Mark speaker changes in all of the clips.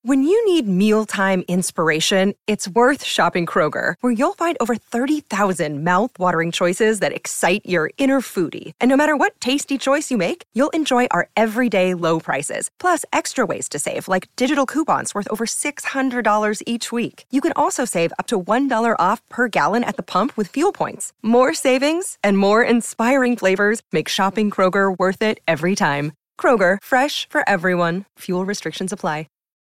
Speaker 1: When you need mealtime inspiration, it's worth shopping Kroger, where you'll find over 30,000 mouth-watering choices that excite your inner foodie. And no matter what tasty choice you make, you'll enjoy our everyday low prices, plus extra ways to save, like digital coupons worth over $600 each week. You can also save up to $1 off per gallon at the pump with fuel points. More savings and more inspiring flavors make shopping Kroger worth it every time. Kroger, fresh for everyone. Fuel restrictions apply.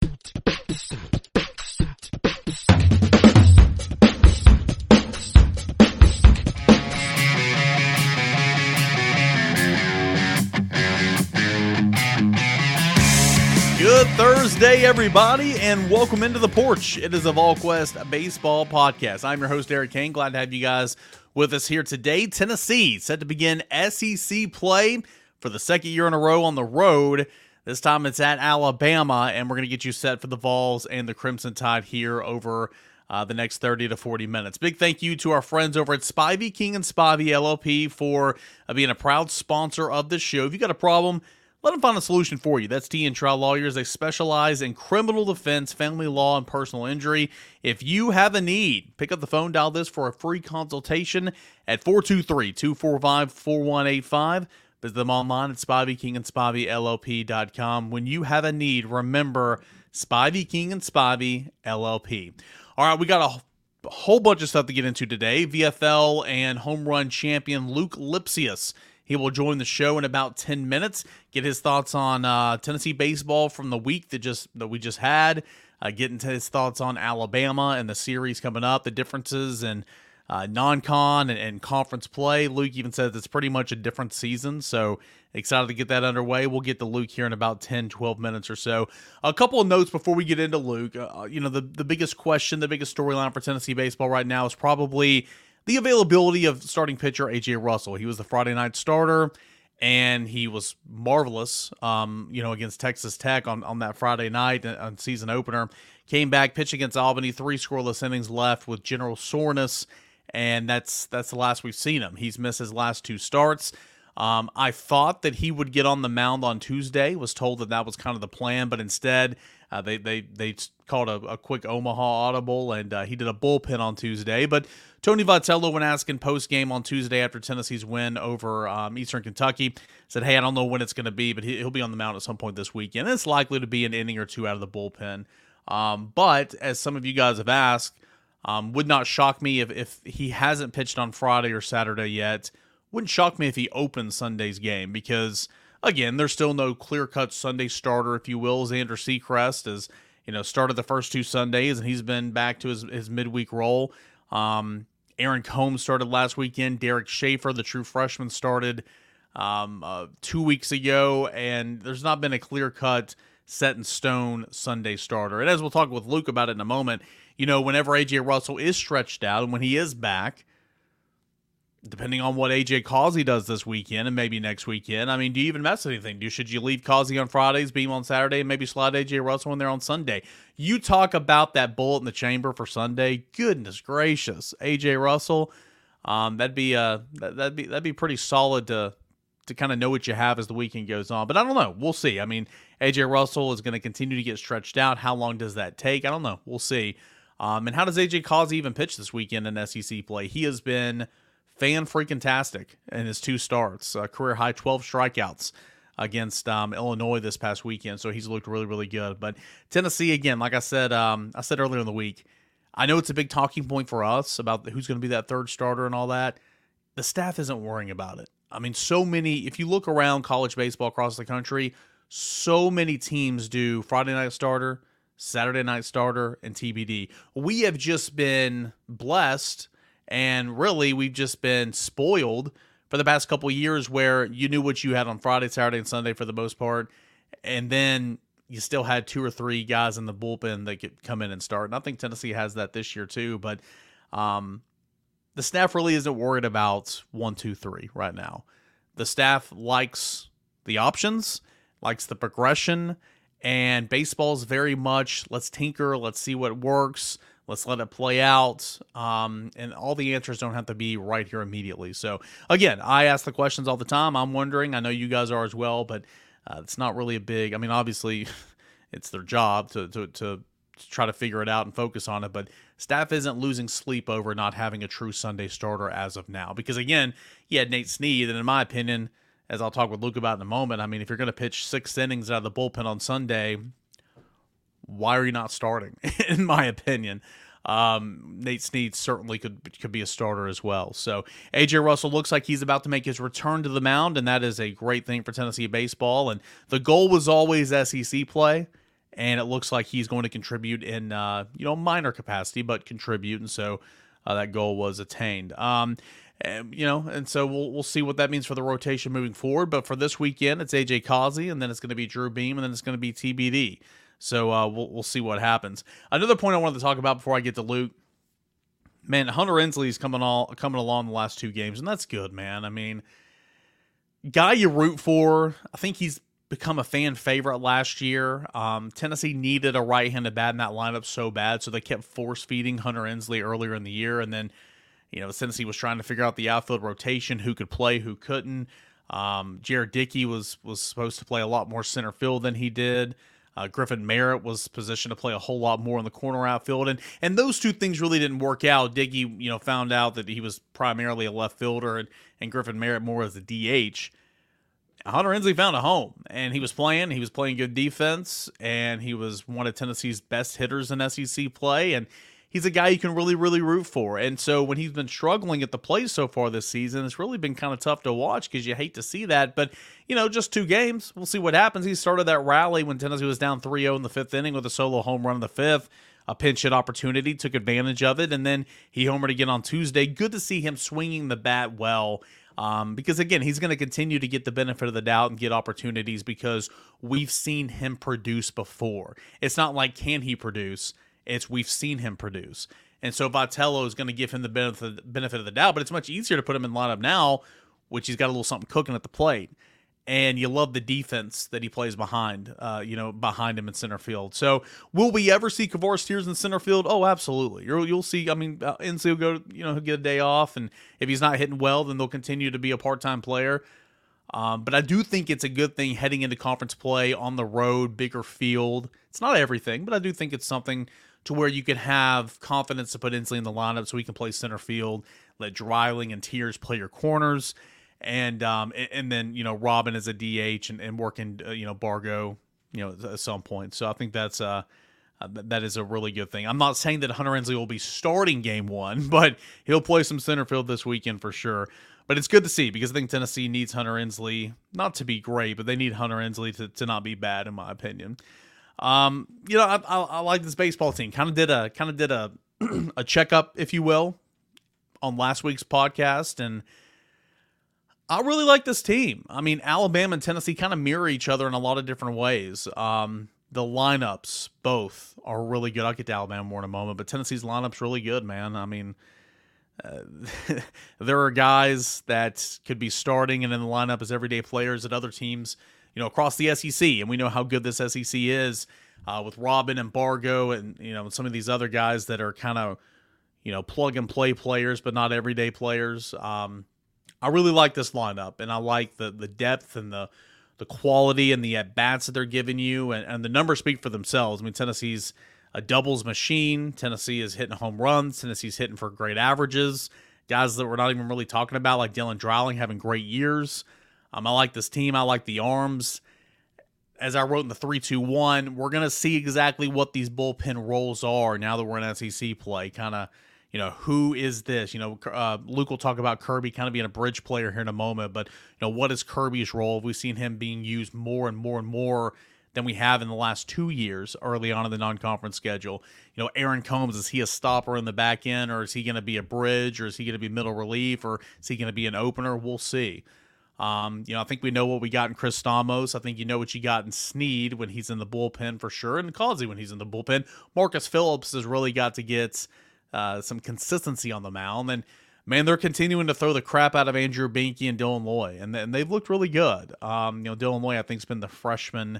Speaker 2: Good Thursday, everybody, and welcome into the porch. It is a VolQuest Baseball Podcast. I'm your host, Eric Kane. Glad to have you guys with us here today. Tennessee set to begin SEC play for the second year in a row on the road. This time it's at Alabama, and we're going to get you set for the Vols and the Crimson Tide here over the next 30 to 40 minutes. Big thank you to our friends over at Spivey King and Spivey LLP for being a proud sponsor of this show. If you got a problem, let them find a solution for you. That's T & Trial Lawyers. They specialize in criminal defense, family law, and personal injury. If you have a need, pick up the phone, dial this for a free consultation at 423-245-4185. Visit them online at SpiveyKingandSpiveyLLP.com. When you have a need, remember Spivey King and Spivey LLP. All right, we got a whole bunch of stuff to get into today. VFL and home run champion Luke Lipsius. He will join the show in about 10 minutes, get his thoughts on Tennessee baseball from the week that we just had, get into his thoughts on Alabama and the series coming up, the differences in non-con and conference play. Luke even says it's pretty much a different season, so excited to get that underway. We'll get to Luke here in about 10, 12 minutes or so. A couple of notes before we get into Luke. The biggest question, the biggest storyline for Tennessee baseball right now is probably the availability of starting pitcher A.J. Russell. He was the Friday night starter, and he was marvelous, against Texas Tech on that Friday night on season opener. Came back, pitched against Albany, 3 scoreless innings left with general soreness, and that's the last we've seen him. He's missed his last 2 starts. I thought that he would get on the mound on Tuesday, was told that was kind of the plan, but instead they called a quick Omaha audible, and he did a bullpen on Tuesday. But Tony Vitello, when asking post-game on Tuesday after Tennessee's win over Eastern Kentucky, said, hey, I don't know when it's going to be, but he'll be on the mound at some point this weekend. It's likely to be an inning or 2 out of the bullpen. But as some of you guys have asked, would not shock me if he hasn't pitched on Friday or Saturday yet. Wouldn't shock me if he opens Sunday's game because, again, there's still no clear-cut Sunday starter, if you will. Xander Sechrest has, started the first 2 Sundays, and he's been back to his midweek role. Aaron Combs started last weekend. Derek Schaefer, the true freshman, started 2 weeks ago, and there's not been a clear-cut, set-in-stone Sunday starter. And as we'll talk with Luke about it in a moment, whenever A.J. Russell is stretched out and when he is back, depending on what A.J. Causey does this weekend and maybe next weekend, do you even mess with anything? Should you leave Causey on Fridays, beam on Saturday, and maybe slide A.J. Russell in there on Sunday? You talk about that bullet in the chamber for Sunday. Goodness gracious, A.J. Russell, that'd be pretty solid to kind of know what you have as the weekend goes on. But I don't know. We'll see. A.J. Russell is going to continue to get stretched out. How long does that take? I don't know. We'll see. And how does A.J. Causey even pitch this weekend in SEC play? He has been fan-freaking-tastic in his 2 starts, career-high 12 strikeouts against Illinois this past weekend, so he's looked really, really good. But Tennessee, again, like I said earlier in the week, I know it's a big talking point for us about who's going to be that 3rd starter and all that. The staff isn't worrying about it. So many, if you look around college baseball across the country, so many teams do Friday night starter, Saturday night starter, and TBD. We have just been blessed. And really, we've just been spoiled for the past couple of years where you knew what you had on Friday, Saturday, and Sunday for the most part. And then you still had 2 or 3 guys in the bullpen that could come in and start. And I think Tennessee has that this year too. But the staff really isn't worried about 1, 2, 3 right now. The staff likes the options, likes the progression, and baseball's very much, let's tinker, let's see what works. Let's let it play out, and all the answers don't have to be right here immediately. So, again, I ask the questions all the time. I'm wondering. I know you guys are as well, but it's not really a big – obviously, it's their job to try to figure it out and focus on it. But staff isn't losing sleep over not having a true Sunday starter as of now. Because again, you had Nate Snead, and in my opinion, as I'll talk with Luke about in a moment, I mean, if you're going to pitch 6 innings out of the bullpen on Sunday, why are you not starting? In my opinion, Nate Snead certainly could be a starter as well. So AJ Russell looks like he's about to make his return to the mound, and that is a great thing for Tennessee baseball. And the goal was always SEC play, and it looks like he's going to contribute in minor capacity, but contribute, and so that goal was attained. And so we'll see what that means for the rotation moving forward. But for this weekend, it's AJ Causey, and then it's going to be Drew Beam, and then it's going to be TBD. So we'll see what happens. Another point I wanted to talk about before I get to Luke, man, Hunter Ensley's coming along the last 2 games, and that's good, man. I mean, guy you root for. I think he's become a fan favorite last year. Tennessee needed a right-handed bat in that lineup so bad, so they kept force-feeding Hunter Ensley earlier in the year, and then Tennessee was trying to figure out the outfield rotation, who could play, who couldn't. Jared Dickey was supposed to play a lot more center field than he did. Griffin Merritt was positioned to play a whole lot more in the corner outfield, and those 2 things really didn't work out. Dickey, found out that he was primarily a left fielder, and Griffin Merritt more as a DH. Hunter Ensley found a home, and he was playing good defense, and he was one of Tennessee's best hitters in SEC play, and he's a guy you can really, really root for. And so when he's been struggling at the plate so far this season, it's really been kind of tough to watch because you hate to see that. But, just 2 games. We'll see what happens. He started that rally when Tennessee was down 3-0 in the 5th inning with a solo home run in the 5th. A pinch hit opportunity, took advantage of it, and then he homered again on Tuesday. Good to see him swinging the bat well. Because, again, he's going to continue to get the benefit of the doubt and get opportunities because we've seen him produce before. It's not like, can he produce? It's we've seen him produce. And so Vitello is going to give him the benefit of the doubt, but it's much easier to put him in the lineup now, which he's got a little something cooking at the plate. And you love the defense that he plays behind him in center field. So will we ever see Kavor Steers in center field? Oh, absolutely. You'll see. I mean, Ensley will go, he'll get a day off, and if he's not hitting well, then they'll continue to be a part-time player. But I do think it's a good thing heading into conference play on the road, bigger field. It's not everything, but I do think it's something to where you can have confidence to put Ensley in the lineup so he can play center field, let Dreiling and Tears play your corners, and then Robin as a DH and working Bargo at some point. So I think that is a really good thing. I'm not saying that Hunter Ensley will be starting game 1, but he'll play some center field this weekend for sure. But it's good to see because I think Tennessee needs Hunter Ensley not to be great, but they need Hunter Ensley to not be bad in my opinion. I like this baseball team. Kind of did a a checkup, if you will, on last week's podcast, and I really like this team. I mean, Alabama and Tennessee kind of mirror each other in a lot of different ways. The lineups both are really good. I'll get to Alabama more in a moment, but Tennessee's lineup's really good, man. I mean, there are guys that could be starting and in the lineup as everyday players at other teams, across the SEC, and we know how good this SEC is with Robin and Bargo and some of these other guys that are kind of plug and play players, but not everyday players. I really like this lineup, and I like the depth and the quality and the at-bats that they're giving you, and the numbers speak for themselves. I mean, Tennessee's a doubles machine. Tennessee is hitting home runs. Tennessee's hitting for great averages. Guys that we're not even really talking about, like Dylan Dreiling, having great years. I like this team. I like the arms. As I wrote in the 3-2-1, we're going to see exactly what these bullpen roles are now that we're in SEC play. Kind of, who is this? Luke will talk about Kirby kind of being a bridge player here in a moment, but, what is Kirby's role? We've seen him being used more and more and more than we have in the last 2 years early on in the non-conference schedule. Aaron Combs, is he a stopper in the back end, or is he going to be a bridge, or is he going to be middle relief, or is he going to be an opener? We'll see. I think we know what we got in Chris Stamos. I think you know what you got in Snead when he's in the bullpen for sure, and Causey when he's in the bullpen. Marcus Phillips has really got to get some consistency on the mound, and man, they're continuing to throw the crap out of Andrew Binky and Dylan Loy, and they've looked really good. Dylan Loy, I think, has been the freshman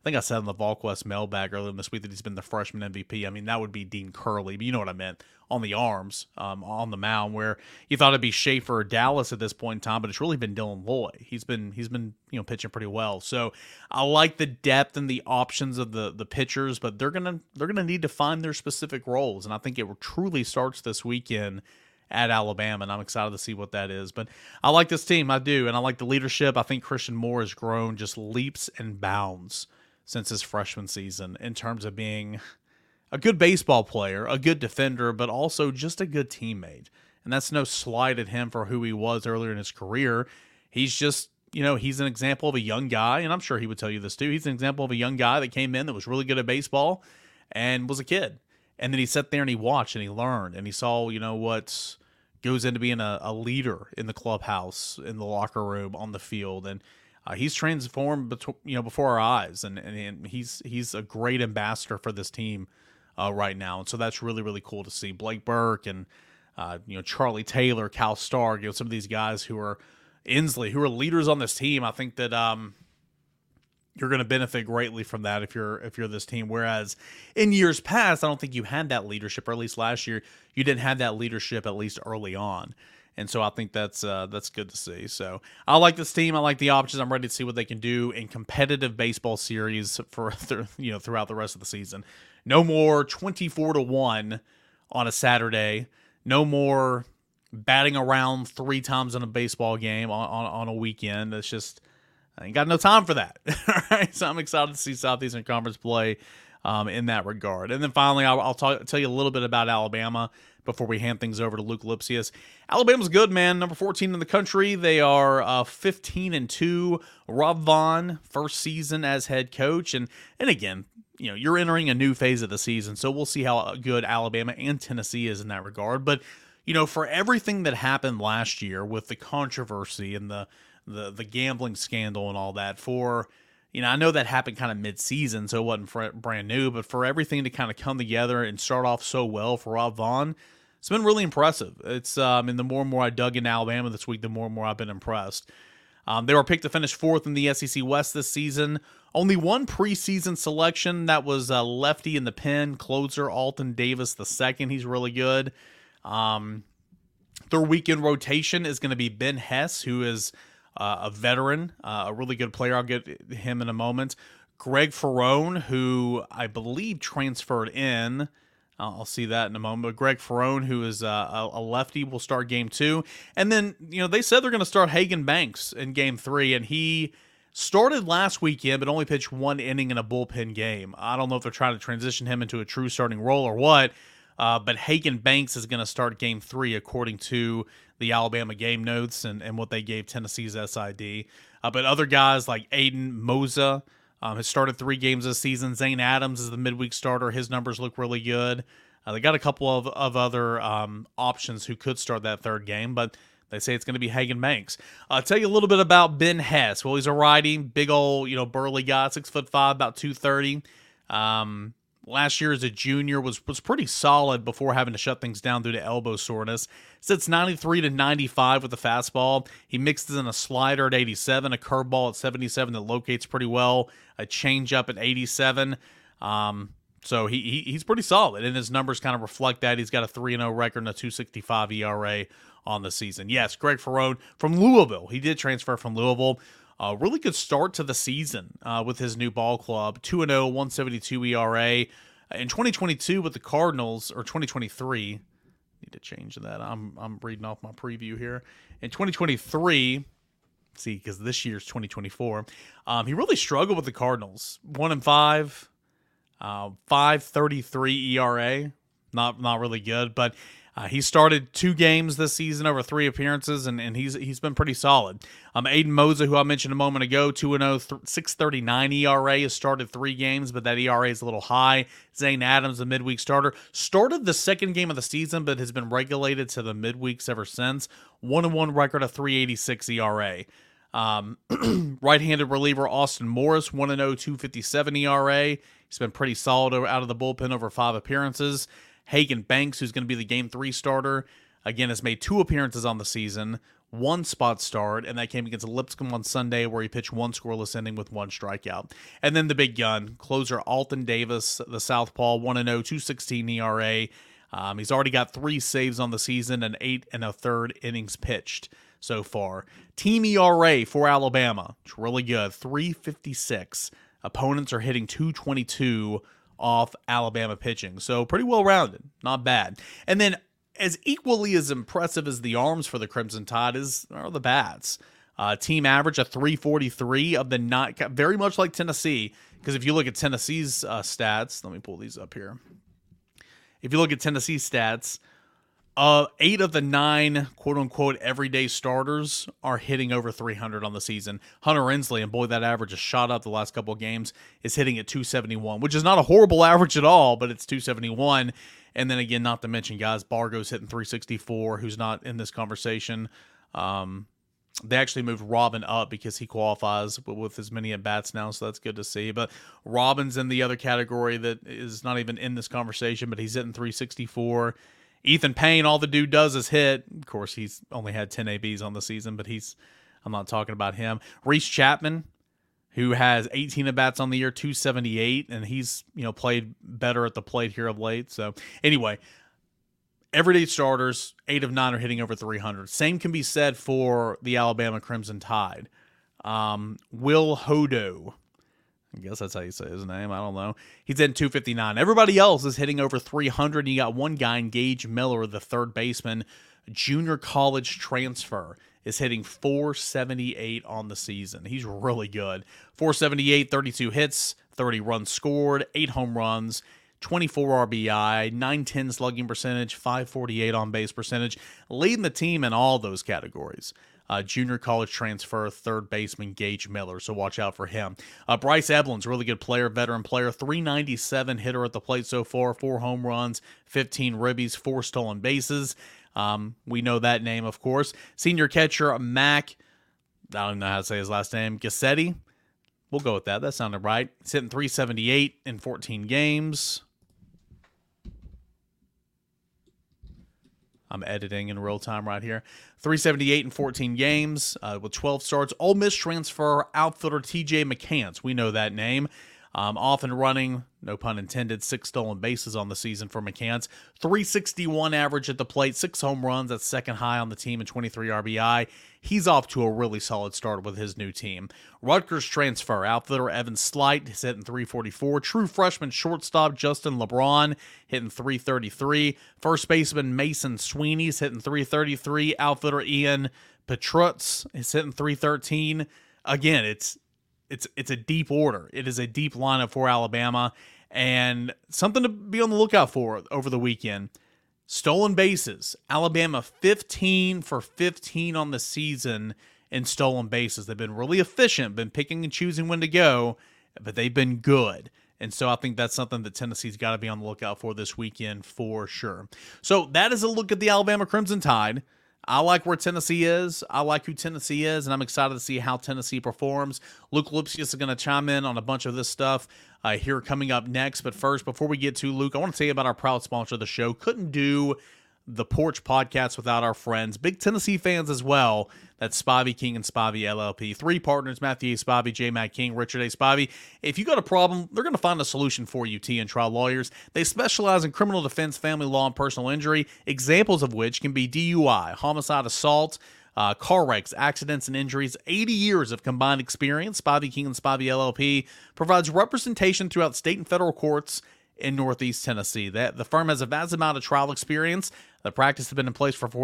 Speaker 2: think I said in the VolQuest mailbag earlier this week that he's been the freshman MVP. I mean, that would be Dean Curley, but you know what I meant, on the arms, on the mound, where you thought it'd be Schaefer or Dallas at this point in time, but it's really been Dylan Loy. He's been pitching pretty well. So I like the depth and the options of the pitchers, but they're gonna need to find their specific roles, and I think it truly starts this weekend at Alabama, and I'm excited to see what that is. But I like this team, I do, and I like the leadership. I think Christian Moore has grown just leaps and bounds since his freshman season in terms of being a good baseball player, a good defender, but also just a good teammate. And that's no slight at him for who he was earlier in his career. He's just, he's an example of a young guy, and I'm sure he would tell you this too. He's an example of a young guy that came in that was really good at baseball and was a kid. And then he sat there and he watched and he learned and he saw, what goes into being a leader in the clubhouse, in the locker room, on the field. And he's transformed, before our eyes. And he's a great ambassador for this team right now. And so that's really, really cool to see. Blake Burke and, Charlie Taylor, Cal Stark, some of these guys who are Inslee, who are leaders on this team. I think that you're going to benefit greatly from that if you're this team. Whereas in years past, I don't think you had that leadership, or at least last year, you didn't have that leadership at least early on. And so I think that's good to see. So I like this team. I like the options. I'm ready to see what they can do in competitive baseball series for throughout the rest of the season. No more 24-1 on a Saturday. No more batting around 3 times in a baseball game on a weekend. It's just, I ain't got no time for that. All right, so I'm excited to see Southeastern Conference play in that regard. And then finally, I'll tell you a little bit about Alabama before we hand things over to Luke Lipsius. Alabama's good, man. Number 14 in the country. They are 15-2. Rob Vaughn, first season as head coach. And again, you're entering a new phase of the season, so we'll see how good Alabama and Tennessee is in that regard. But, for everything that happened last year with the controversy and the gambling scandal and all that, I know that happened kind of mid-season, so it wasn't brand new, but for everything to kind of come together and start off so well for Rob Vaughn, it's been really impressive. It's and the more and more I dug into Alabama this week, the more and more I've been impressed. They were picked to finish 4th in the SEC West this season. Only one preseason selection, that was lefty in the pen, closer Alton Davis II. He's really good. Their weekend rotation is going to be Ben Hess, who is a veteran, a really good player. I'll get him in a moment. Greg Ferrone, who I believe transferred in. I'll see that in a moment. But Greg Ferrone, who is a lefty, will start game 2. And then, they said they're going to start Hagen Banks in game 3. And he started last weekend, but only pitched 1 inning in a bullpen game. I don't know if they're trying to transition him into a true starting role or what. But Hagen Banks is going to start game 3 according to the Alabama game notes and what they gave Tennessee's SID. But other guys like Aiden Moza has started 3 games this season. Zane Adams is the midweek starter. His numbers look really good. They got a couple of other options who could start that 3rd game, but they say it's going to be Hagen Banks. I'll tell you a little bit about Ben Hess. Well, he's a righty, big old, burly guy, 6'5", about 230. Last year as a junior was pretty solid before having to shut things down due to elbow soreness. Sits 93 to 95 with the fastball. He mixes in a slider at 87, a curveball at 77 that locates pretty well, a changeup at 87. So he's pretty solid, and his numbers kind of reflect that. He's got a 3-0 record and a 2.65 ERA on the season. Yes, Greg Ferrone from Louisville. He did transfer from Louisville. Really good start to the season with his new ball club. 2-0, 1.72 ERA. In 2022 with the Cardinals, or 2023, need to change that. I'm reading off my preview here. In 2023, see, because this year's 2024, he really struggled with the Cardinals. 1-5, 5.33 ERA. Not really good, but he started 2 games this season over 3 appearances, and he's been pretty solid. Aiden Moza, who I mentioned a moment ago, 2-0, 6.39 ERA, has started 3 games, but that ERA is a little high. Zane Adams, the midweek starter, started the 2nd game of the season, but has been regulated to the midweeks ever since. 1-1 record, of 3.86 ERA. Right-handed reliever Austin Morris, 1-0, 2.57 ERA. He's been pretty solid out of the bullpen over 5 appearances. Hagen Banks, who's going to be the Game 3 starter, again, has made 2 appearances on the season, one-spot start, and that came against Lipscomb on Sunday, where he pitched one scoreless inning with one strikeout. And then the big gun, closer Alton Davis, the southpaw, 1-0, 2.16 ERA. He's already got 3 saves on the season and 8 1/3 innings pitched so far. Team ERA for Alabama, it's really good, 3.56. Opponents are hitting 2.22 off Alabama pitching, so pretty well-rounded, not bad. And then as equally as impressive as the arms for the Crimson Tide are the bats. Team average a 3.43 of the 9, very much like Tennessee, because if you look at Tennessee's stats, let me pull these up here. If you look at Tennessee's stats, 8 of the 9 quote-unquote everyday starters are hitting over 300 on the season. Hunter Inslee, and boy, that average has shot up the last couple of games, is hitting at 271, which is not a horrible average at all, but it's 271. And then again, not to mention, guys, Bargo's hitting 364, who's not in this conversation. They actually moved Robin up because he qualifies with as many at-bats now, so that's good to see. But Robin's in the other category that is not even in this conversation, but he's hitting 364. Ethan Payne, all the dude does is hit. Of course, he's only had 10 ABs on the season, but I'm not talking about him. Reese Chapman, who has 18 at-bats on the year, 278, and he's, played better at the plate here of late. So anyway, everyday starters, 8 of 9 are hitting over 300. Same can be said for the Alabama Crimson Tide. Will Hodo, I guess that's how you say his name. I don't know. He's in 259. Everybody else is hitting over 300. You got one guy, Gage Miller, the third baseman, junior college transfer, is hitting 478 on the season. He's really good. 478, 32 hits, 30 runs scored, 8 home runs, 24 RBI, 910 slugging percentage, 548 on base percentage, leading the team in all those categories. Junior college transfer, third baseman Gage Miller, so watch out for him. Bryce Eblin's really good player, veteran player, 397 hitter at the plate so far, 4 home runs, 15 ribbies, 4 stolen bases. We know that name, of course. Senior catcher Mac, I don't know how to say his last name, Gassetti. We'll go with that. That sounded right. He's hitting 378 in 14 games. I'm editing in real time right here. 378 in 14 games with 12 starts. Ole Miss transfer outfielder TJ McCants. We know that name. Off and running, no pun intended, 6 stolen bases on the season for McCants. 361 average at the plate, 6 home runs. That's second high on the team and 23 RBI. He's off to a really solid start with his new team. Rutgers transfer outfielder Evan Slight is hitting 344. True freshman shortstop Justin LeBron hitting 333. First baseman Mason Sweeney is hitting 333. Outfielder Ian Petrutz is hitting 313. Again, it's a deep order. It is a deep lineup for Alabama, and something to be on the lookout for over the weekend. Stolen bases. Alabama 15 for 15 on the season in stolen bases. They've been really efficient, been picking and choosing when to go, but they've been good. And so I think that's something that Tennessee's got to be on the lookout for this weekend for sure. So that is a look at the Alabama Crimson Tide. I like where Tennessee is. I like who Tennessee is, and I'm excited to see how Tennessee performs. Luke Lipsius is going to chime in on a bunch of this stuff here coming up next. But first, before we get to Luke, I want to tell you about our proud sponsor of the show. Couldn't do the Porch Podcast without our friends, big Tennessee fans as well. That's Spivey King and Spivey LLP. 3 partners, Matthew A. Spivey, J. Matt King, Richard A. Spivey. If you got a problem, they're going to find a solution for you, T and Trial Lawyers. They specialize in criminal defense, family law, and personal injury, examples of which can be DUI, homicide, assault, car wrecks, accidents, and injuries. 80 years of combined experience. Spivey King and Spivey LLP provides representation throughout state and federal courts in Northeast Tennessee. The firm has a vast amount of trial experience. The practice has been in place for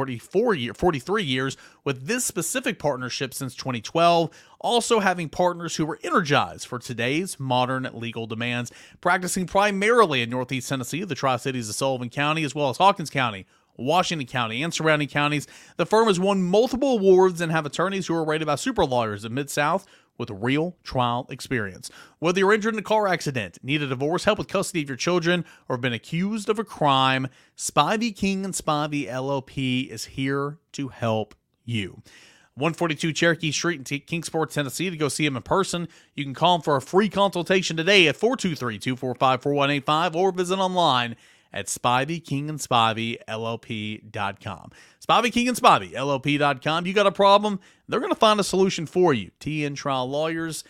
Speaker 2: 43 years, with this specific partnership since 2012, also having partners who were energized for today's modern legal demands, practicing primarily in Northeast Tennessee, the Tri-Cities of Sullivan County, as well as Hawkins County, Washington County, and surrounding counties. The firm has won multiple awards and have attorneys who are rated by super lawyers in Mid-South with real trial experience. Whether you're injured in a car accident, need a divorce, help with custody of your children, or have been accused of a crime, Spivey King and Spivey LLP is here to help you. 142 Cherokee Street in Kingsport, Tennessee. To go see him in person, you can call him for a free consultation today at 423-245-4185 or visit online at Spivey, King and Spivey, LLP.com. Spivey, King and Spivey, LLP.com. You got a problem? They're going to find a solution for you. TN Trial Lawyers.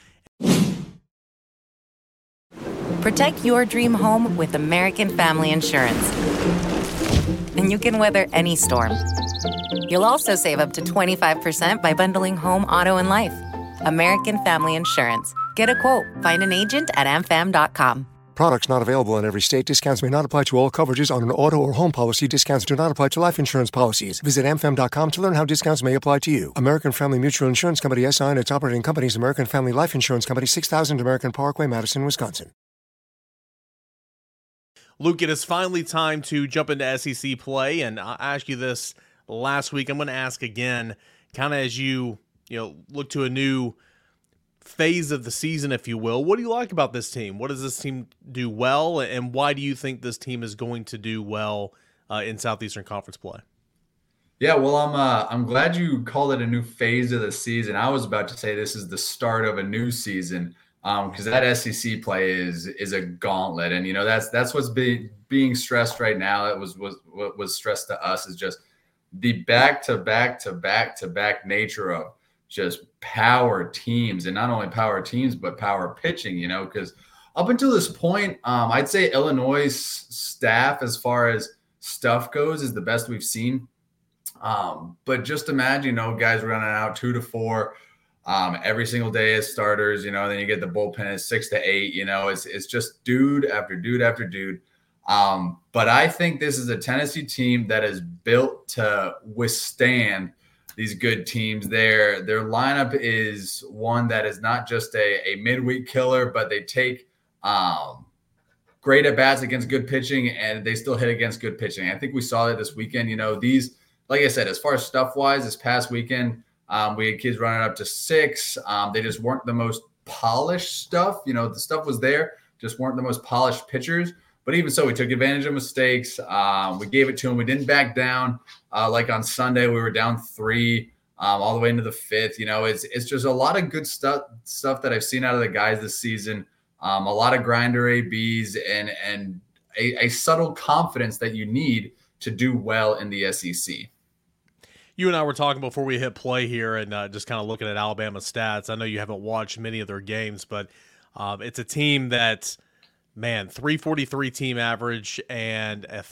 Speaker 3: Protect your dream home with American Family Insurance. And you can weather any storm. You'll also save up to 25% by bundling home, auto, and life. American Family Insurance. Get a quote. Find an agent at amfam.com.
Speaker 4: Products not available in every state. Discounts may not apply to all coverages on an auto or home policy. Discounts do not apply to life insurance policies. Visit amfam.com to learn how discounts may apply to you. American Family Mutual Insurance Company, SI, and its operating companies, American Family Life Insurance Company, 6000 American Parkway, Madison, Wisconsin.
Speaker 2: Luke, it is finally time to jump into SEC play, and I asked you this last week. I'm going to ask again, kind of as you look to a new phase of the season, if you will. What do you like about this team? What does this team do well, and why do you think this team is going to do well in Southeastern Conference play?
Speaker 5: Yeah, well, I'm glad you called it a new phase of the season. I was about to say this is the start of a new season. Because that SEC play is a gauntlet, and that's what's being stressed right now. That was stressed to us is just the back to back nature of just power teams, and not only power teams but power pitching. Because up until this point, I'd say Illinois' staff, as far as stuff goes, is the best we've seen. But just imagine, guys running out 2 to 4. Every single day as starters, then you get the bullpen at 6 to 8, it's just dude after dude after dude. But I think this is a Tennessee team that is built to withstand these good teams. Their lineup is one that is not just a midweek killer, but they take great at bats against good pitching, and they still hit against good pitching. I think we saw that this weekend. These, like I said, as far as stuff wise, this past weekend, we had kids running up to 6. They just weren't the most polished stuff. The stuff was there, just weren't the most polished pitchers. But even so, we took advantage of mistakes. We gave it to them. We didn't back down. Like on Sunday, we were down 3 all the way into the 5th. It's just a lot of good stuff that I've seen out of the guys this season. A lot of grinder ABs and a subtle confidence that you need to do well in the SEC.
Speaker 2: You and I were talking before we hit play here and just kind of looking at Alabama stats. I know you haven't watched many of their games, but it's a team that, 343 team average and a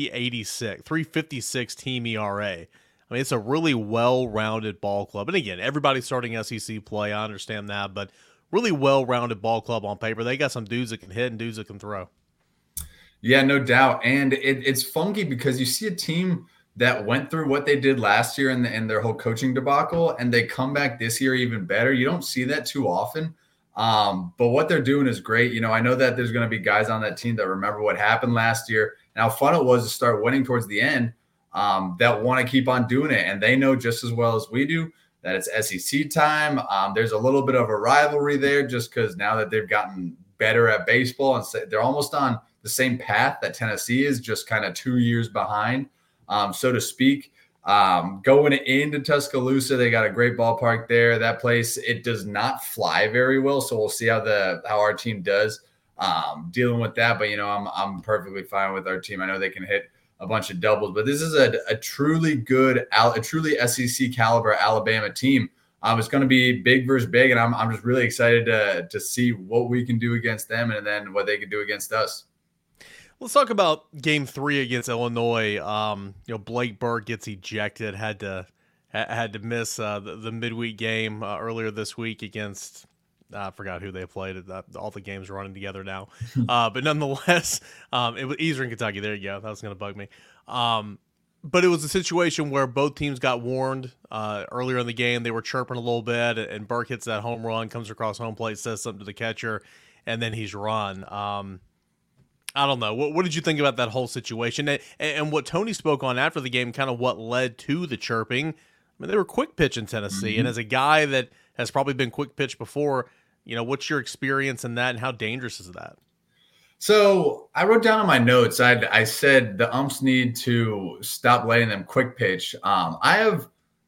Speaker 2: 356 team ERA. I mean, it's a really well-rounded ball club. And again, everybody's starting SEC play. I understand that, but really well-rounded ball club on paper. They got some dudes that can hit and dudes that can throw.
Speaker 5: Yeah, no doubt. And it's funky because you see a team that went through what they did last year in their whole coaching debacle, and they come back this year even better. You don't see that too often. But what they're doing is great. I know that there's going to be guys on that team that remember what happened last year and how fun it was to start winning towards the end, that want to keep on doing it. And they know just as well as we do that it's SEC time. There's a little bit of a rivalry there just because now that they've gotten better at baseball and they're almost on the same path that Tennessee is, just kind of 2 years behind. So to speak. Going into Tuscaloosa, they got a great ballpark there. That place, it does not fly very well, so we'll see how our team does dealing with that. But I'm perfectly fine with our team. I know they can hit a bunch of doubles, but this is a truly good, a truly SEC caliber Alabama team. It's going to be big versus big, and I'm just really excited to see what we can do against them, and then what they can do against us.
Speaker 2: Let's talk about Game 3 against Illinois. Blake Burke gets ejected, had to miss the midweek game earlier this week against. I forgot who they played. All the games are running together now, but nonetheless, it was Eastern Kentucky. There you go. That was going to bug me. But it was a situation where both teams got warned earlier in the game. They were chirping a little bit, and Burke hits that home run, comes across home plate, says something to the catcher, and then he's run. I don't know. What did you think about that whole situation? And what Tony spoke on after the game, kind of what led to the chirping. I mean, they were quick pitch in Tennessee. Mm-hmm. And as a guy that has probably been quick pitch before, what's your experience in that and how dangerous is that?
Speaker 5: So I wrote down in my notes, I said the umps need to stop letting them quick pitch. I have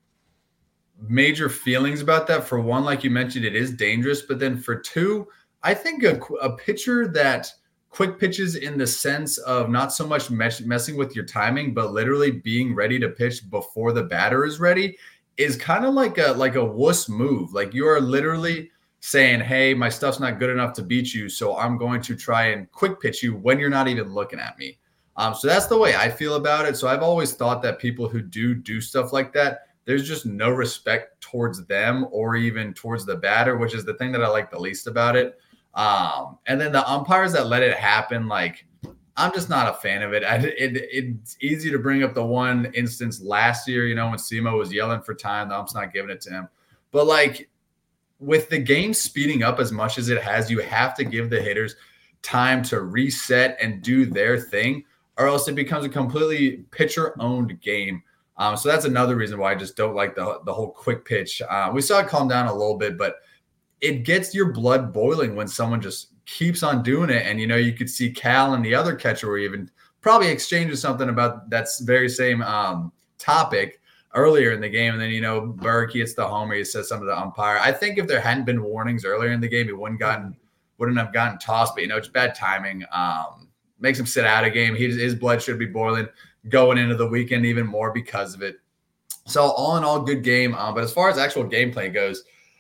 Speaker 5: major feelings about that. For one, like you mentioned, it is dangerous. But then for two, I think a pitcher that quick pitches in the sense of not so much messing with your timing, but literally being ready to pitch before the batter is ready is kind of like a wuss move. Like you are literally saying, hey, my stuff's not good enough to beat you, so I'm going to try and quick pitch you when you're not even looking at me. So that's the way I feel about it. So I've always thought that people who do stuff like that, there's just no respect towards them or even towards the batter, which is the thing that I like the least about it. And then the umpires that let it happen, like, I'm just not a fan of it. It's easy to bring up the one instance last year, when Simo was yelling for time, the ump's not giving it to him. But like with the game speeding up as much as it has, you have to give the hitters time to reset and do their thing, or else it becomes a completely pitcher-owned game. So that's another reason why I just don't like the whole quick pitch. We saw it calm down a little bit, but it gets your blood boiling when someone just keeps on doing it. And, you could see Cal and the other catcher were even probably exchanging something about that very same topic earlier in the game. And then, Burke, he hits the homer, he says something to the umpire. I think if there hadn't been warnings earlier in the game, he wouldn't have gotten tossed, but, it's bad timing. Makes him sit out of game. His blood should be boiling going into the weekend even more because of it. So all in all, good game. But as far as actual gameplay goes,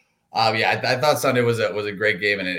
Speaker 5: I thought Sunday was a great game, and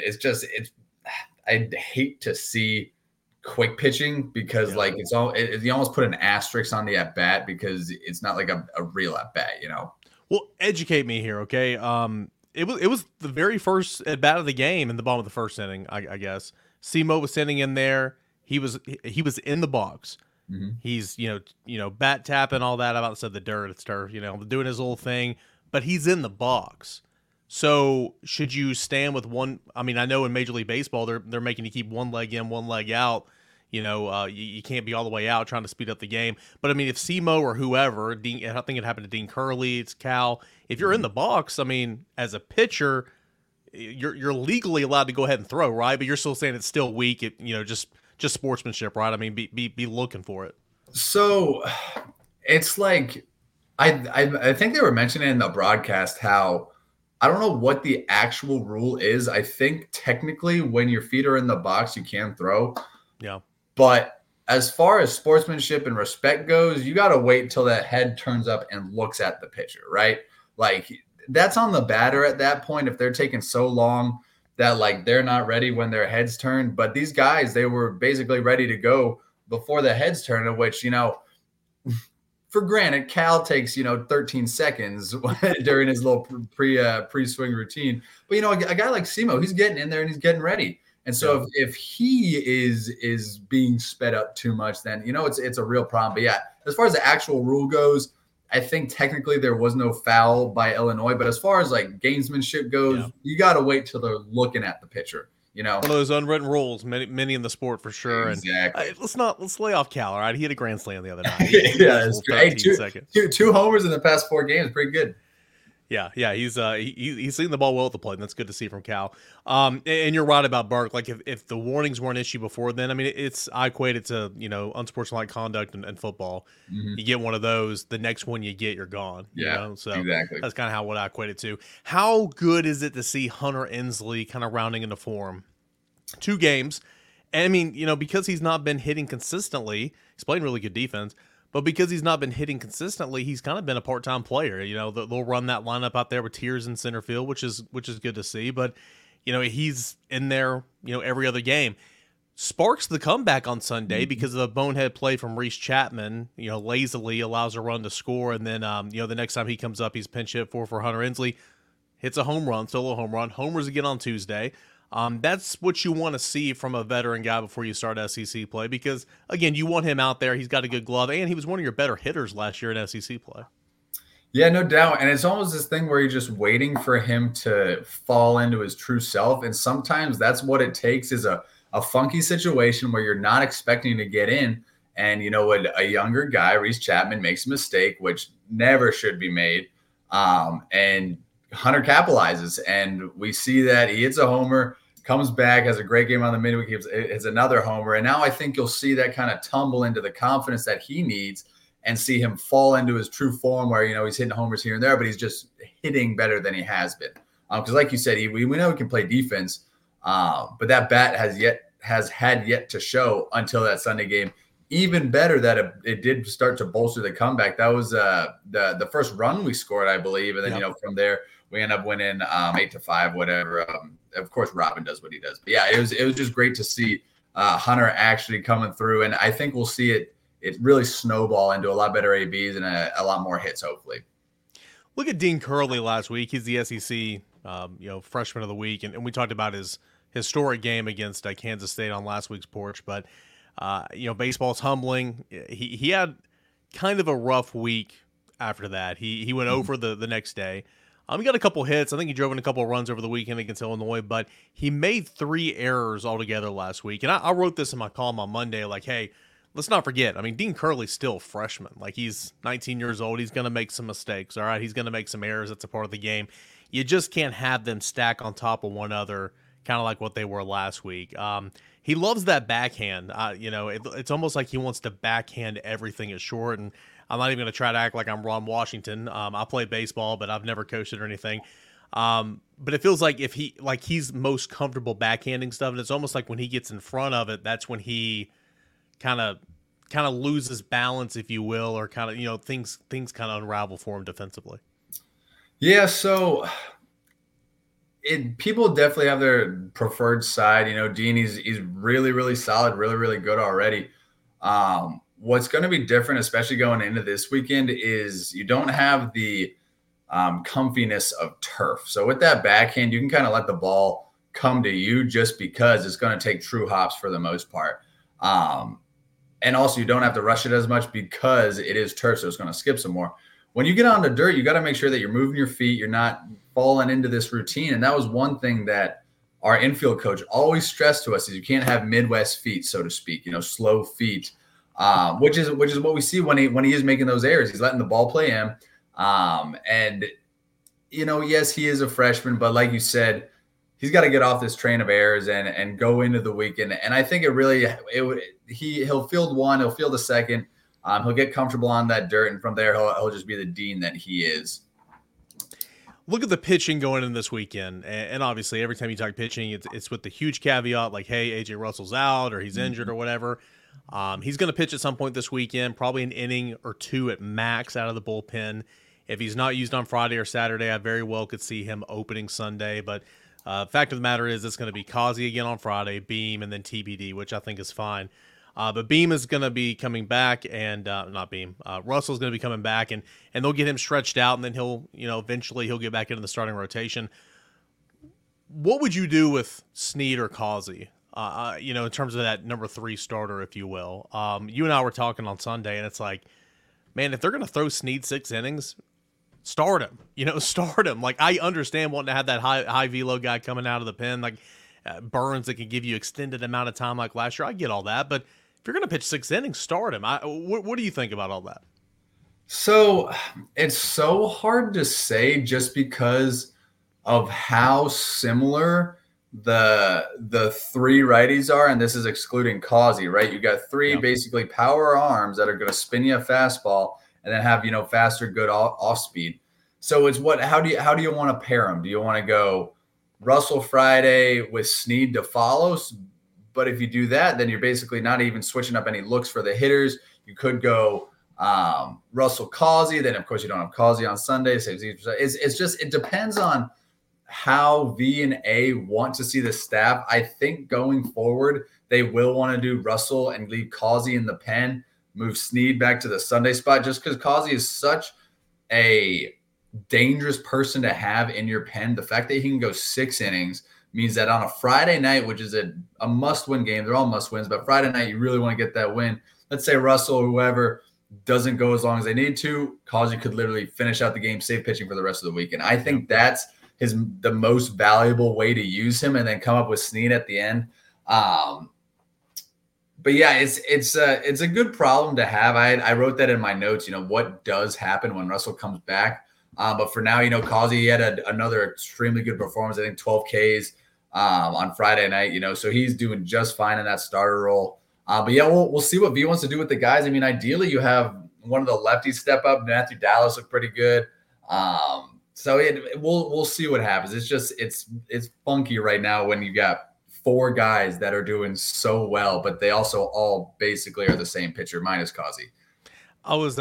Speaker 5: I hate to see quick pitching because you almost put an asterisk on the at bat because it's not like a real at bat,
Speaker 2: Well, educate me here, okay? It was the very first at bat of the game in the bottom of the first inning, I guess. Simo was sitting in there. He was in the box. Mm-hmm. He's bat tapping, all that. I about to say the dirt, it's turf, doing his little thing, but he's in the box. So should you stand with one? I mean, I know in Major League Baseball they're making you keep one leg in, one leg out. You can't be all the way out trying to speed up the game. But I mean, if Simo or whoever, Dean, I think it happened to Dean Curley, it's Cal. If you're in the box, I mean, as a pitcher, you're legally allowed to go ahead and throw, right? But you're still saying it's still weak. Just sportsmanship, right? I mean, be looking for it.
Speaker 5: So it's like I think they were mentioning in the broadcast how I don't know what the actual rule is. I think technically when your feet are in the box, you can throw.
Speaker 2: Yeah.
Speaker 5: But as far as sportsmanship and respect goes, you got to wait until that head turns up and looks at the pitcher, right? Like that's on the batter at that point if they're taking so long that like they're not ready when their heads turn. But these guys, they were basically ready to go before the heads turn, in which, for granted, Cal takes, 13 seconds during his little pre-swing routine. But, a guy like Simo, he's getting in there and he's getting ready. And so if he is being sped up too much, then, it's a real problem. But yeah, as far as the actual rule goes, I think technically there was no foul by Illinois, but as far as like gamesmanship goes, you got to wait till they're looking at the pitcher. One
Speaker 2: of those unwritten rules, many in the sport for sure.
Speaker 5: Exactly.
Speaker 2: And let's lay off Cal. All right, he had a grand slam the other night.
Speaker 5: Yeah, that's great. Two homers in the past 4 games, pretty good.
Speaker 2: Yeah, he's seen the ball well at the plate, and that's good to see from Cal. And you're right about Burke. Like if the warnings were an issue before then, I mean, I equate it to unsportsmanlike conduct and football. Mm-hmm. You get one of those, the next one you get, you're gone.
Speaker 5: Yeah,
Speaker 2: so
Speaker 5: exactly.
Speaker 2: That's kind of what I equate it to. How good is it to see Hunter Ensley kind of rounding into form? 2 games, and I mean, because he's not been hitting consistently, he's playing really good defense. But because he's not been hitting consistently, he's kind of been a part-time player. They'll run that lineup out there with Tiers in center field, which is good to see. But, he's in there, every other game. Sparks the comeback on Sunday because of the bonehead play from Reese Chapman, lazily allows a run to score. And then, the next time he comes up, he's pinch hit for Hunter Ensley, hits a home run, solo home run, homers again on Tuesday. That's what you want to see from a veteran guy before you start SEC play because, again, you want him out there. He's got a good glove, and he was one of your better hitters last year in SEC play.
Speaker 5: Yeah, no doubt. And it's almost this thing where you're just waiting for him to fall into his true self. And sometimes that's what it takes is a funky situation where you're not expecting to get in. And, a younger guy, Reese Chapman, makes a mistake, which never should be made. And Hunter capitalizes, and we see that he hits a homer, comes back, has a great game on the midweek, hits another homer, and now I think you'll see that kind of tumble into the confidence that he needs and see him fall into his true form where, he's hitting homers here and there, but he's just hitting better than he has been. Because like you said, we know he can play defense, but that bat has had yet to show until that Sunday game. Even better that it did start to bolster the comeback. That was the first run we scored, I believe, and then from there we end up winning 8-5, whatever. Of course, Robin does what he does, but yeah, it was just great to see Hunter actually coming through, and I think we'll see it really snowball into a lot better ABs and a lot more hits, hopefully.
Speaker 2: Look at Dean Curley last week. He's the SEC freshman of the week, and we talked about his historic game against Kansas State on last week's porch, but baseball's humbling. He had kind of a rough week after that. He went over the next day. He got a couple hits. I think he drove in a couple of runs over the weekend against Illinois, but he made 3 errors altogether last week. And I wrote this in my column on Monday, like, hey, let's not forget. I mean, Dean Curley's still a freshman. Like, he's 19 years old. He's going to make some mistakes, all right? He's going to make some errors. That's a part of the game. You just can't have them stack on top of one another, kind of like what they were last week. He loves that backhand. It's almost like he wants to backhand everything at short, and I'm not even going to try to act like I'm Ron Washington. I play baseball, but I've never coached it or anything. But it feels like he's most comfortable backhanding stuff, and it's almost like when he gets in front of it, that's when he kind of loses balance, if you will, or kind of things kind of unravel for him defensively.
Speaker 5: Yeah, so people definitely have their preferred side. Dean, he's really, really solid, really, really good already. What's going to be different, especially going into this weekend, is you don't have the comfiness of turf. So with that backhand, you can kind of let the ball come to you just because it's going to take true hops for the most part. And also you don't have to rush it as much because it is turf, so it's going to skip some more. When you get on the dirt, you got to make sure that you're moving your feet. You're not falling into this routine. And that was one thing that our infield coach always stressed to us is you can't have Midwest feet, so to speak, slow feet. Which is what we see when he is making those errors. He's letting the ball play in. Yes, he is a freshman, but like you said, he's got to get off this train of errors and go into the weekend. And I think he'll field one, he'll field a second. He'll get comfortable on that dirt, and from there he'll just be the Dean that he is.
Speaker 2: Look at the pitching going in this weekend, and obviously every time you talk pitching, it's with the huge caveat like, hey, AJ Russell's out or he's injured or whatever. He's going to pitch at some point this weekend, probably an inning or 2 at max out of the bullpen. If he's not used on Friday or Saturday, I very well could see him opening Sunday. But fact of the matter is it's going to be Causey again on Friday, Beam, and then TBD, which I think is fine. But Beam is going to be coming back, and not Beam. Russell's going to be coming back, and they'll get him stretched out, and then eventually he'll get back into the starting rotation. What would you do with Snead or Causey? In terms of that number 3 starter, if you will. You and I were talking on Sunday, and it's like, man, if they're going to throw Snead 6 innings, start him. Start him. Like, I understand wanting to have that high velo guy coming out of the pen, like Burns, that can give you extended amount of time like last year. I get all that, but if you're going to pitch 6 innings, start him. What do you think about all that?
Speaker 5: So it's so hard to say just because of how similar the 3 righties are, and this is excluding Causey, right? You got 3 basically power arms that are going to spin you a fastball and then have faster, good off speed. So it's how do you want to pair them? Do you want to go Russell Friday with Snead to follow? But if you do that, then you're basically not even switching up any looks for the hitters. You could go Russell Causey. Then of course you don't have Causey on Sunday. It depends on how V and A want to see the staff. I think going forward, they will want to do Russell and leave Causey in the pen, move Snead back to the Sunday spot, just because Causey is such a dangerous person to have in your pen. The fact that he can go 6 innings means that on a Friday night, which is a must-win game, they're all must-wins, but Friday night, you really want to get that win. Let's say Russell or whoever doesn't go as long as they need to, Causey could literally finish out the game, save pitching for the rest of the week. And I think that's the most valuable way to use him, and then come up with Snead at the end. But yeah, it's a good problem to have. I wrote that in my notes, what does happen when Russell comes back. But for now, Causey had another extremely good performance. I think 12 Ks on Friday night, so he's doing just fine in that starter role. But yeah, we'll see what V wants to do with the guys. I mean, ideally you have one of the lefties step up. Matthew Dallas looked pretty good. So we'll see what happens. It's funky right now when you got 4 guys that are doing so well, but they also all basically are the same pitcher minus Causey.
Speaker 2: I was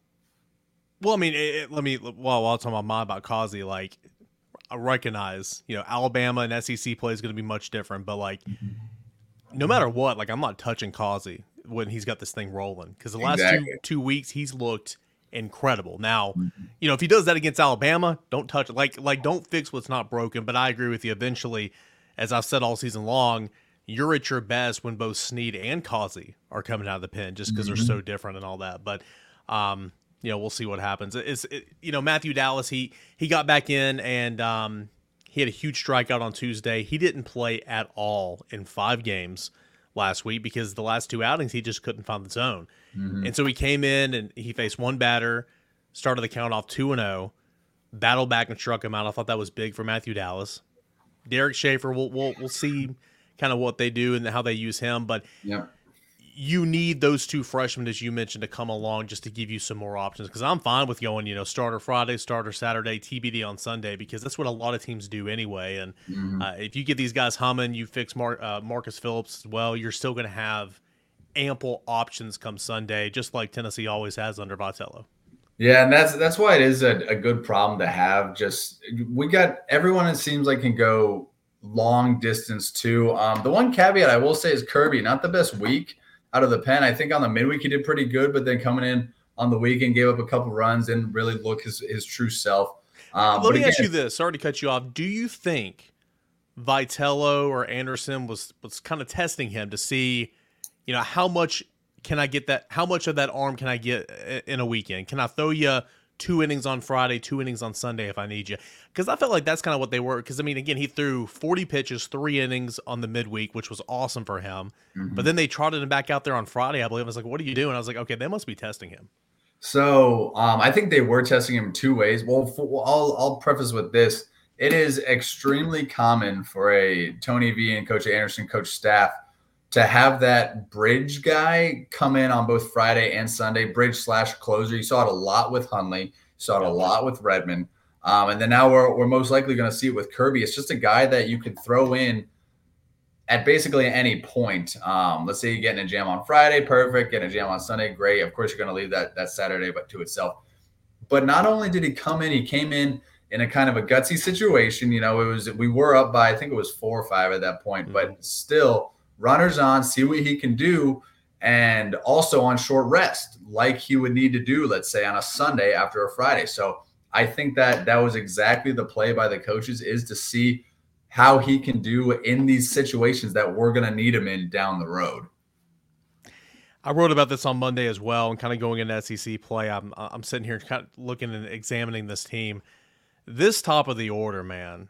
Speaker 2: well, I mean, while I'm talking about Causey, like, I recognize, Alabama and SEC play is going to be much different, but like, no matter what, like, I'm not touching Causey when he's got this thing rolling, because the last two weeks he's looked incredible. Now, if he does that against Alabama, don't touch it. Like don't fix what's not broken. But I agree with you. Eventually, as I've said all season long, you're at your best when both Snead and Causey are coming out of the pen, just because they're so different and all that. But we'll see what happens. Matthew Dallas, he got back in, and he had a huge strikeout on Tuesday. He didn't play at all in 5 games last week because the last 2 outings he just couldn't find the zone. And so he came in and he faced one batter, started the count off 2-0, battled back and struck him out. I thought that was big for Matthew Dallas. Derek Schaefer, we'll see kind of what they do and how they use him, but you need those 2 freshmen, as you mentioned, to come along just to give you some more options, because I'm fine with going, starter Friday, starter Saturday, TBD on Sunday, because that's what a lot of teams do anyway. And if you get these guys humming, you fix Marcus Phillips as well, you're still going to have ample options come Sunday, just like Tennessee always has under Vitello.
Speaker 5: Yeah, and that's why it is a good problem to have. Just we got everyone, it seems like, can go long distance too. The one caveat I will say is Kirby, not the best week out of the pen. I think on the midweek he did pretty good, but then coming in on the weekend gave up a couple runs, didn't really look his true self.
Speaker 2: Let me ask you this. Sorry to cut you off. Do you think Vitello or Anderson was kind of testing him to see, how much can I get that? How much of that arm can I get in a weekend? Can I throw you 2 innings on Friday, 2 innings on Sunday if I need you? Because I felt like that's kind of what they were. Because, I mean, again, he threw 40 pitches, 3 innings on the midweek, which was awesome for him. But then they trotted him back out there on Friday, I believe. I was like, what are you doing? I was like, okay, they must be testing him.
Speaker 5: So I think they were testing him 2 ways. Well, I'll preface with this. It is extremely common for a Tony V and Coach Anderson coach staff to have that bridge guy come in on both Friday and Sunday, bridge/closer. You saw it a lot with Hundley. You saw it a lot with Redmond. And then now we're most likely going to see it with Kirby. It's just a guy that you could throw in at basically any point. Let's say you're getting a jam on Friday, perfect. Getting a jam on Sunday, great. Of course, you're going to leave that Saturday but to itself. But not only did he come in, he came in a kind of a gutsy situation. We were up by, I think it was 4 or 5 at that point, but still – runners on, see what he can do, and also on short rest, like he would need to do, let's say, on a Sunday after a Friday. So I think that was exactly the play by the coaches, is to see how he can do in these situations that we're going to need him in down the road.
Speaker 2: I wrote about this on Monday as well, and kind of going into SEC play. I'm sitting here kind of looking and examining this team. This top of the order, man,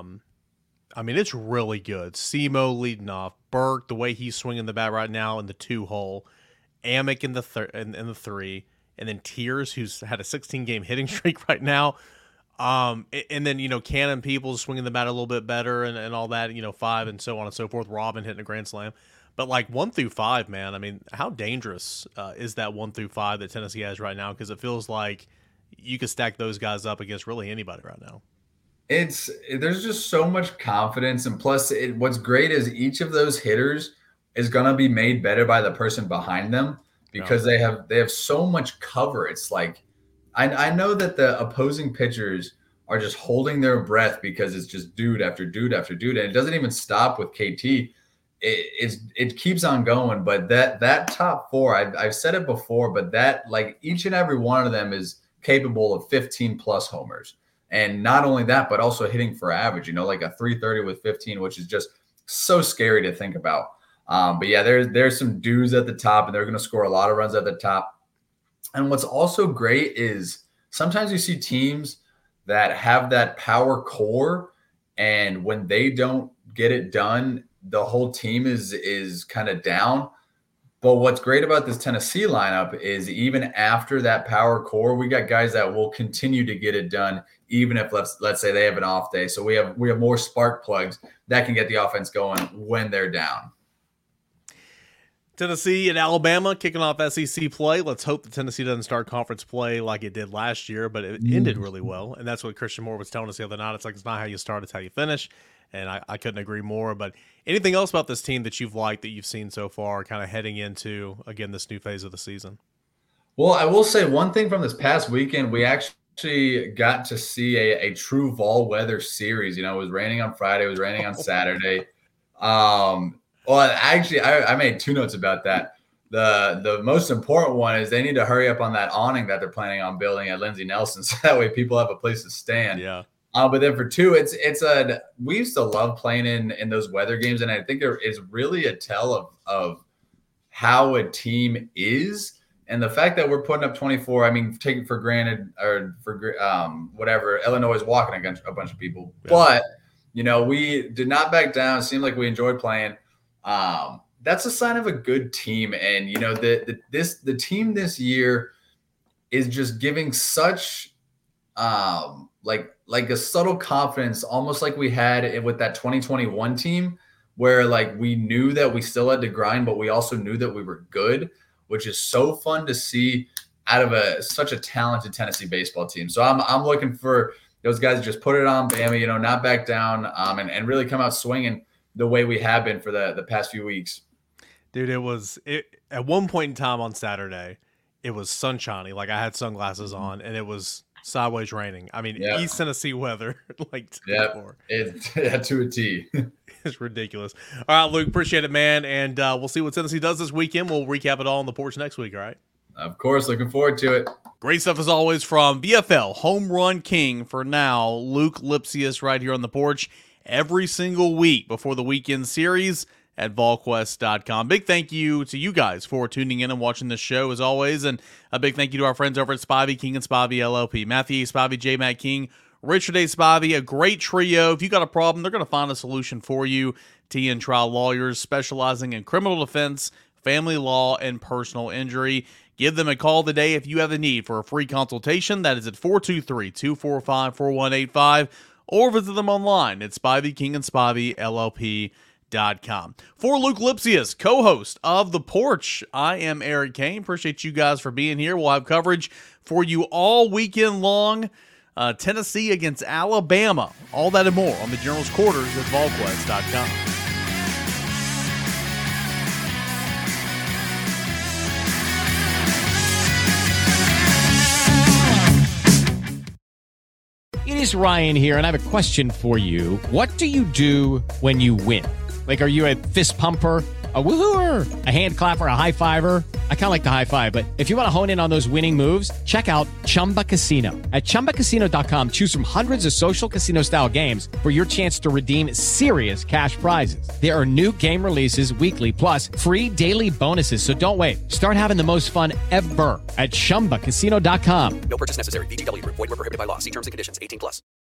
Speaker 2: I mean, it's really good. Semo leading off, Burke, the way he's swinging the bat right now in the 2-hole, Amick in the 3, and then Tiers, who's had a 16-game hitting streak right now. And then, Cannon Peoples swinging the bat a little bit better and all that, 5 and so on and so forth. Robin hitting a grand slam. But like 1 through 5, man, I mean, how dangerous is that 1 through 5 that Tennessee has right now? Because it feels like you could stack those guys up against really anybody right now.
Speaker 5: There's just so much confidence, and plus what's great is each of those hitters is going to be made better by the person behind them, because they have so much cover. It's like I know that the opposing pitchers are just holding their breath because it's just dude after dude after dude, and it doesn't even stop with KT. It keeps on going. But that top 4, I've said it before, but that, like, each and every one of them is capable of 15 plus homers. And not only that, but also hitting for average, like a 330 with 15, which is just so scary to think about. But yeah, there's some dudes at the top, and they're going to score a lot of runs at the top. And what's also great is sometimes you see teams that have that power core, and when they don't get it done, the whole team is kind of down. But what's great about this Tennessee lineup is even after that power core, we got guys that will continue to get it done, even if let's say they have an off day. So we have more spark plugs that can get the offense going when they're down.
Speaker 2: Tennessee and Alabama kicking off SEC play. Let's hope that Tennessee doesn't start conference play like it did last year, but it ended really well. And that's what Christian Moore was telling us the other night. It's like, it's not how you start, it's how you finish.
Speaker 6: and I couldn't agree more. But anything else about this team that you've liked that you've seen so far, kind of heading into, again, this new phase of the season?
Speaker 5: Well, I will say one thing from this past weekend, we actually got to see a true fall weather series. You know, it was raining on Friday, it was raining on Saturday. Well, actually, I made 2 notes about that. The most important one is they need to hurry up on that awning that they're planning on building at Lindsey Nelson, so that way people have a place to stand.
Speaker 6: Yeah.
Speaker 5: But then for 2, we used to love playing in those weather games, and I think there is really a tell of how a team is. And the fact that we're putting up 24, I mean, take it for granted or for whatever. Illinois is walking against a bunch of people. Yeah. But, you know, we did not back down. It seemed like we enjoyed playing. That's a sign of a good team. And, you know, the team this year is just giving such like a subtle confidence, almost like we had with that 2021 team, where like we knew that we still had to grind, but we also knew that we were good, which is so fun to see out of such a talented Tennessee baseball team. So I'm looking for those guys to just put it on Bama, you know, not back down, and really come out swinging the way we have been for the past few weeks.
Speaker 6: Dude, at one point in time on Saturday, it was sunshiny. Like I had sunglasses on, and it was sideways raining. I mean, East Tennessee weather, like
Speaker 5: to a T.
Speaker 6: It's ridiculous. All right, Luke, appreciate it, man. And we'll see what Tennessee does this weekend. We'll recap it all on the porch next week, all right?
Speaker 5: Of course, looking forward to it.
Speaker 2: Great stuff as always from VFL Home Run King for now, Luke Lipsius, right here on the porch every single week before the weekend series at VolQuest.com. Big thank you to you guys for tuning in and watching this show as always, and a big thank you to our friends over at Spivey King and Spivey LLP. Matthew A. Spivey, J. Matt King, Richard A. Spivey, a great trio. If you got a problem, they're going to find a solution for you. TN Trial Lawyers specializing in criminal defense, family law, and personal injury. Give them a call today if you have the need for a free consultation. That is at 423-245-4185, or visit them online at Spivey King and Spivey LLP.com. For Luke Lipsius, co-host of The Porch, I am Eric Kane. Appreciate you guys for being here. We'll have coverage for you all weekend long. Tennessee against Alabama. All that and more on the General's Quarters at VolQuest.com.
Speaker 7: It is Ryan here, and I have a question for you. What do you do when you win? Like, are you a fist pumper, a woohooer, a hand clapper, a high fiver? I kind of like the high five, but if you want to hone in on those winning moves, check out Chumba Casino. At ChumbaCasino.com, choose from hundreds of social casino-style games for your chance to redeem serious cash prizes. There are new game releases weekly, plus free daily bonuses, so don't wait. Start having the most fun ever at ChumbaCasino.com.
Speaker 8: No purchase necessary. VGW Group. Void where prohibited by law. See terms and conditions. 18+.